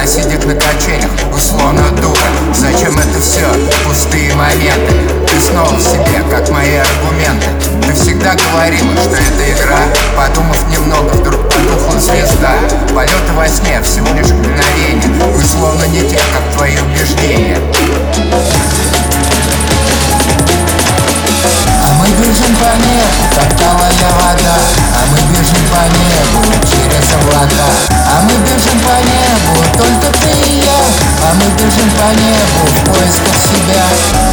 Она сидит на качелях, условно дура. Зачем это все? Пустые моменты. Ты снова в себе, как мои аргументы. Ты всегда говорила, что это игра. Подумав немного, вдруг потухла звезда. Полеты во сне, всего лишь мгновение. Мы словно не те, как твои убеждения. А мы бежим по небу, как талая вода. А мы бежим по небу через облака. А мы бежим по небу, только ты и я. А мы бежим по небу в поисках себя.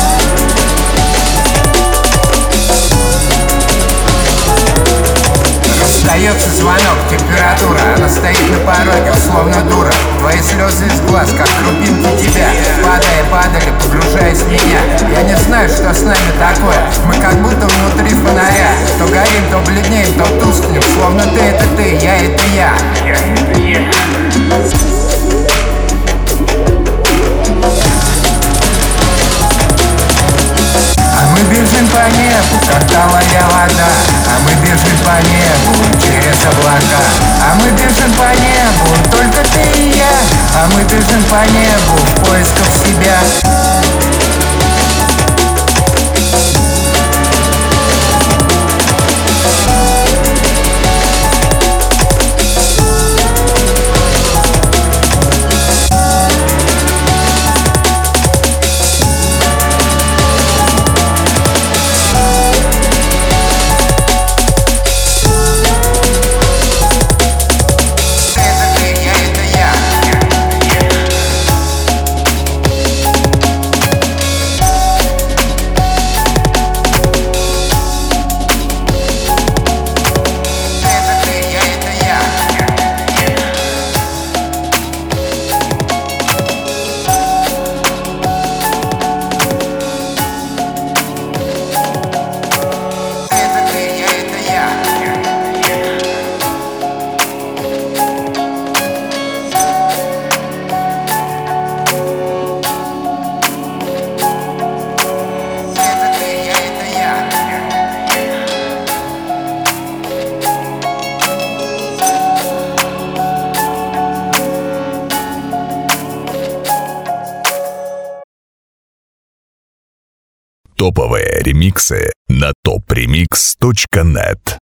Раздается звонок, температура. Она стоит на пороге, условно дура. Твои слезы из глаз, как крупинки тебя. Падали, погружаясь в меня. Я не знаю, что с нами такое. Мы как будто внутри фонаря. То горим, то бледнеем, то тускнем. Словно ты это ты, я это я. А мы бежим по небу, как талая вода. А мы бежим по небу через облака. А мы бежим по небу, только ты и я. А мы бежим по небу в поисках себя. Топовые ремиксы на topremix.net.